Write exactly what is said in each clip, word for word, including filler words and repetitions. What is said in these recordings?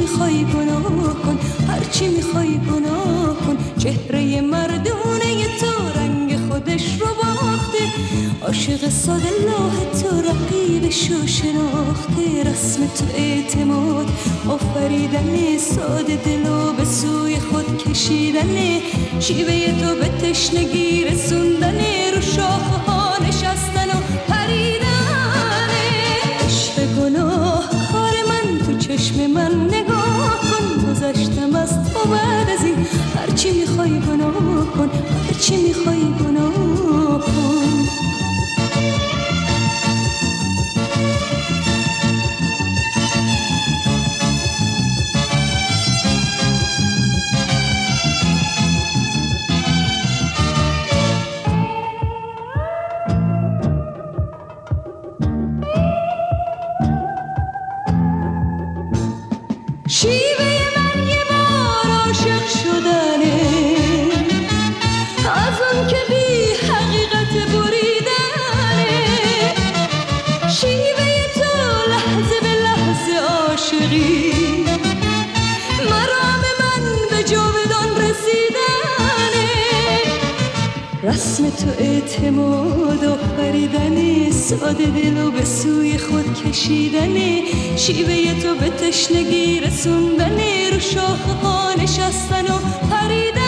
میخوای گناه کن، هرچی میخوای گناه کن. چهره مردونه تو رنگ خودش رو باخته، عاشق ساده لاه تو رقیبش رو شناخته. رسم تو اعتماد آفریدن، ساده دلو به سوی خود کشیدن، شیوه تو به تشنگی رسوندن، رو شاخه ها نشستن و پریدن. عشق گناه کار من، تو چشم من نگاه کن. گذشتم از تو بعد از این، هرچی میخوای گناه کن، هرچی میخوای گناه کن. شیوه من یه بار عاشق شدنه، از اون که بی حقیقت بریدنه. شیوه تو لحظه به لحظه عاشقی، مرام من به جاودان رسیدنه. رسم تو اعتماد آفریدن، ساده دلو به سوی خود کشیدن، شیوه تو به تشنگی رسوندن، رو شاخه ها نشستن و پریدن.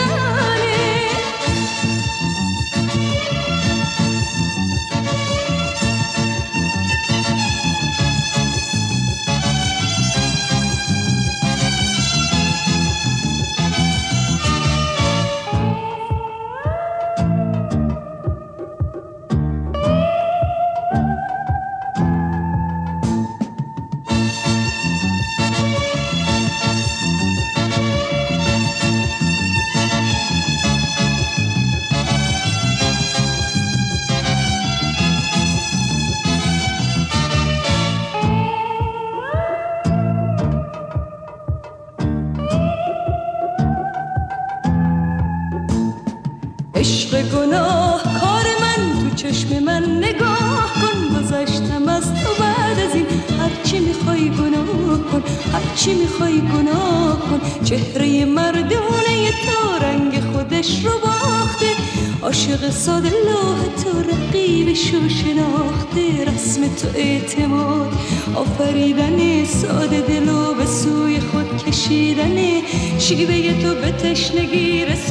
عشق گناه کار من، تو چشم من نگاه کن. گذشتم از تو بعد از این، هرچی میخوای گناه کن، هرچی میخوای گناه کن. چهره مردونه تو رنگ خودش رو باخته، عاشق ساده لاه تو رقیبش رو شناخته. رسم تو اعتماد آفریدن، ساده دلو به سوی خود کشیدن، شیوه تو به تشنگی رسیدن،